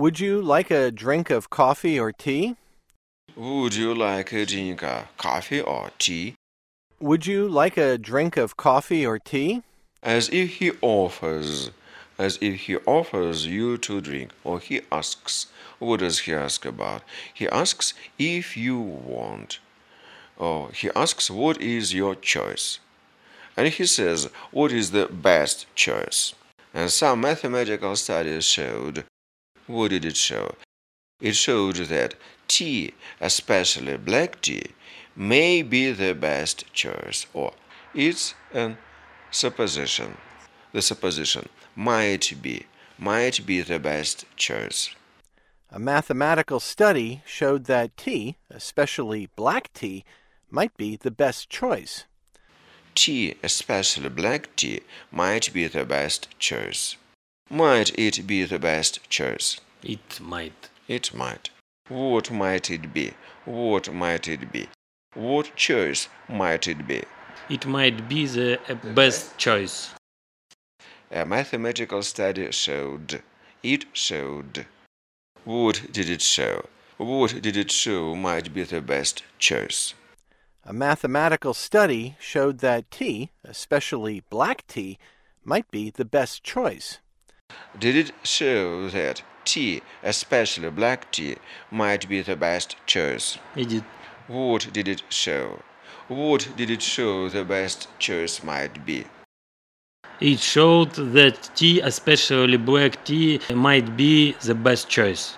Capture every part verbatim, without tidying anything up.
Would you like a drink of coffee or tea? Would you like a drink of coffee or tea? Would you like a drink of coffee or tea? As if he offers, as if he offers you to drink, or he asks. What does he ask about? He asks if you want, or he asks what is your choice. And he says what is the best choice. And some mathematical studies showed, what did it show? It showed that tea, especially black tea, may be the best choice, or it's an supposition. The supposition might be, might be the best choice. A mathematical study showed that tea, especially black tea, might be the best choice. Tea, especially black tea, might be the best choice. Might it be the best choice? It might. It might. What might it be? What might it be? What choice might it be? It might be the uh, best choice. A mathematical study showed. It showed. What did it show? What did it show might be the best choice? A mathematical study showed that tea, especially black tea, might be the best choice. Did it show that tea, especially black tea, might be the best choice? It did. What did it show? What did it show the best choice might be? It showed that tea, especially black tea, might be the best choice.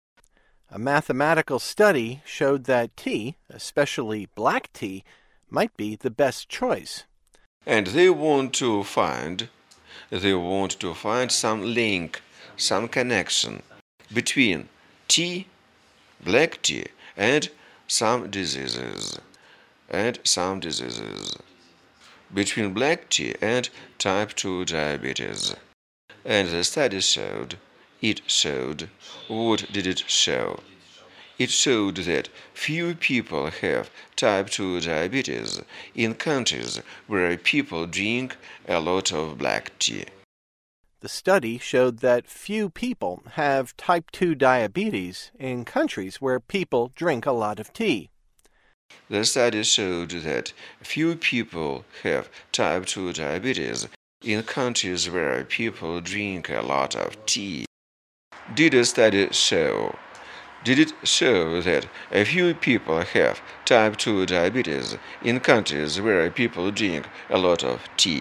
A mathematical study showed that tea, especially black tea, might be the best choice. And they want to find, they want to find some link, some connection between tea, black tea, and some diseases, and some diseases. Between black tea and type two diabetes. And the study showed, it showed, what did it show? It showed that few people have type two diabetes in countries where people drink a lot of black tea. The study showed that few people have type two diabetes in countries where people drink a lot of tea. The study showed that few people have type two diabetes in countries where people drink a lot of tea. Did the study show? Did it show that a few people have type two diabetes in countries where people drink a lot of tea?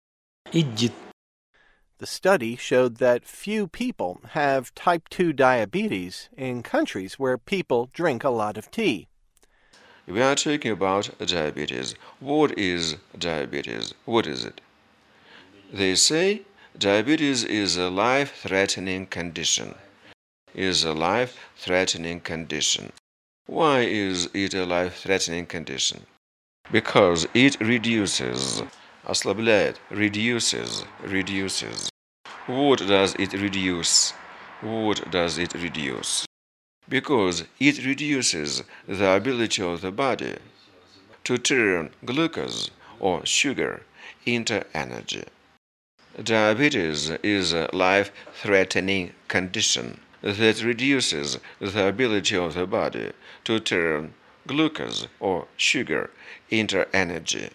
It did. The study showed that few people have type two diabetes in countries where people drink a lot of tea. We are talking about diabetes. What is diabetes? What is it? They say diabetes is a life-threatening condition. Is a life-threatening condition. Why is it a life-threatening condition? Because it reduces, ослабляет, reduces, reduces. What does it reduce? What does it reduce? Because it reduces the ability of the body to turn glucose or sugar into energy. Diabetes is a life-threatening condition that reduces the ability of the body to turn glucose or sugar into energy.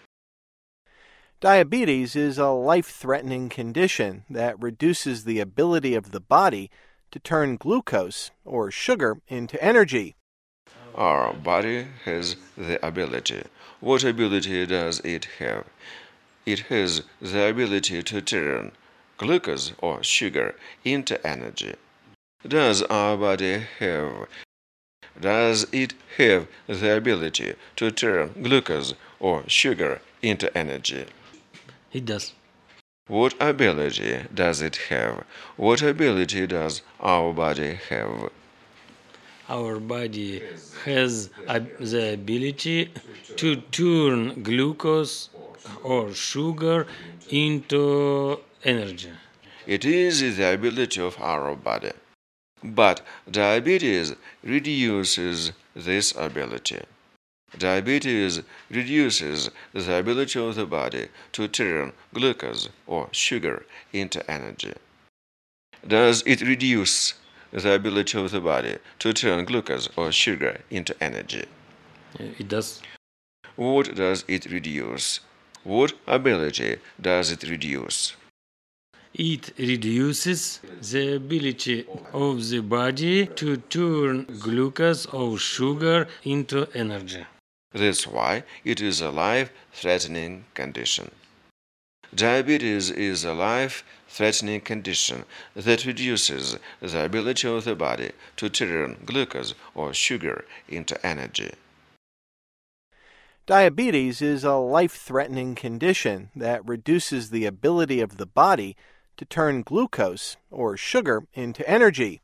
Diabetes is a life-threatening condition that reduces the ability of the body to turn glucose or sugar into energy. Our body has the ability. What ability does it have? It has the ability to turn glucose or sugar into energy. Does our body have? Does it have the ability to turn glucose or sugar into energy? It does. What ability does it have? What ability does our body have? Our body has the ability to turn glucose or sugar into energy. It is the ability of our body. But diabetes reduces this ability. Diabetes reduces the ability of the body to turn glucose or sugar into energy. Does it reduce the ability of the body to turn glucose or sugar into energy. It does. What does it reduce? What ability does it reduce? It reduces the ability of the body to turn glucose or sugar into energy. That's why it is a life-threatening condition. Diabetes is a life-threatening condition that reduces the ability of the body to turn glucose or sugar into energy. Diabetes is a life-threatening condition that reduces the ability of the body to turn glucose or sugar into energy.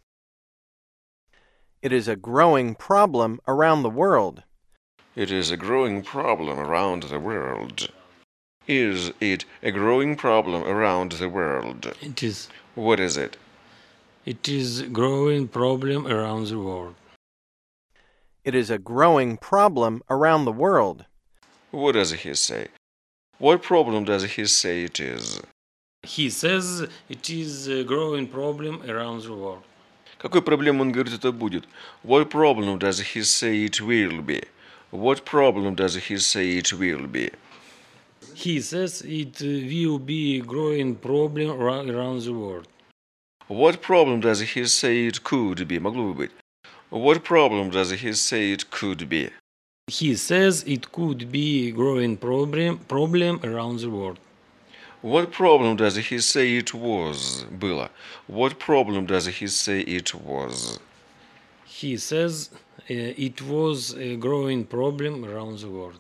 It is a growing problem around the world. It is a growing problem around the world. Is it a growing problem around the world? It is. What is it? It is a growing problem around the world. It is a growing problem around the world. What does he say? What problem does he say it is? He says it is a growing problem around the world. Какой проблемой он говорит это будет? What problem does he say it will be? What problem does he say it will be? He says it will be a growing problem around the world. What problem does he say it could be? Могло бы быть. What problem does he say it could be? He says it could be a growing problem, problem around the world. What problem does he say it was? Было. What problem does he say it was? He says uh, it was a growing problem around the world.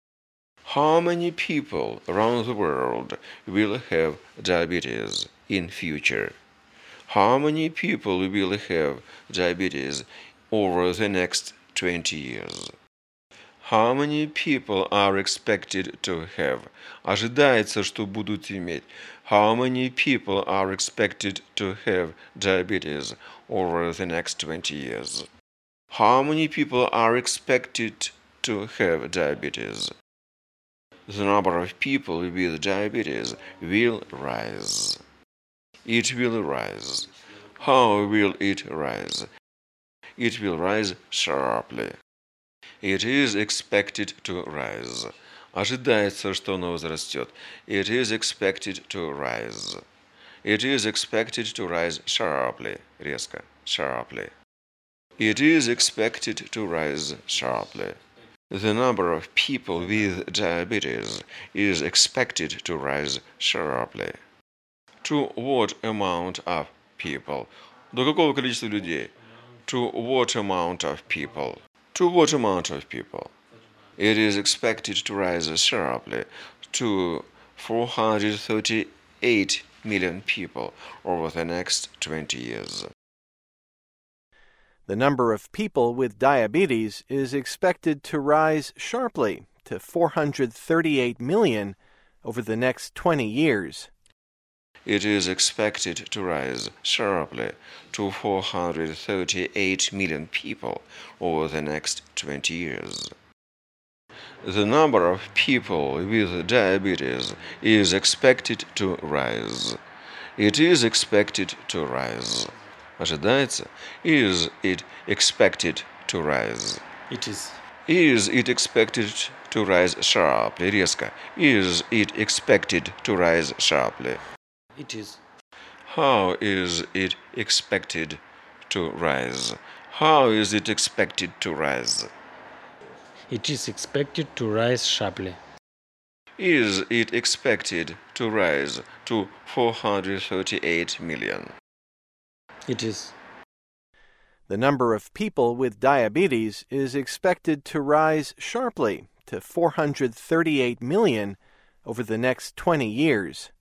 How many people around the world will have diabetes in future? How many people will have diabetes over the next twenty years? How many people are expected to have? Ожидается, что будут иметь. How many people are expected to have diabetes over the next twenty years? How many people are expected to have diabetes? The number of people with diabetes will rise. It will rise. How will it rise? It will rise sharply. It is expected to rise. Ожидается, что оно возрастет. It is expected to rise. It is expected to rise sharply. Резко. Sharply. It is expected to rise sharply. The number of people with diabetes is expected to rise sharply. To what amount of people? До какого количества людей? To what amount of people? To what amount of people? It is expected to rise sharply to four hundred thirty-eight million people over the next twenty years. The number of people with diabetes is expected to rise sharply to four hundred thirty-eight million over the next twenty years. It is expected to rise sharply to four hundred thirty-eight million people over the next twenty years. The number of people with diabetes is expected to rise. It is expected to rise. Ожидается. Is it expected to rise? It is. Is it expected to rise sharply? Резко. Is it expected to rise sharply? It is. How is it expected to rise? How is it expected to rise? It is expected to rise sharply. Is it expected to rise to four hundred thirty-eight million? It is. The number of people with diabetes is expected to rise sharply to four hundred thirty-eight million over the next twenty years.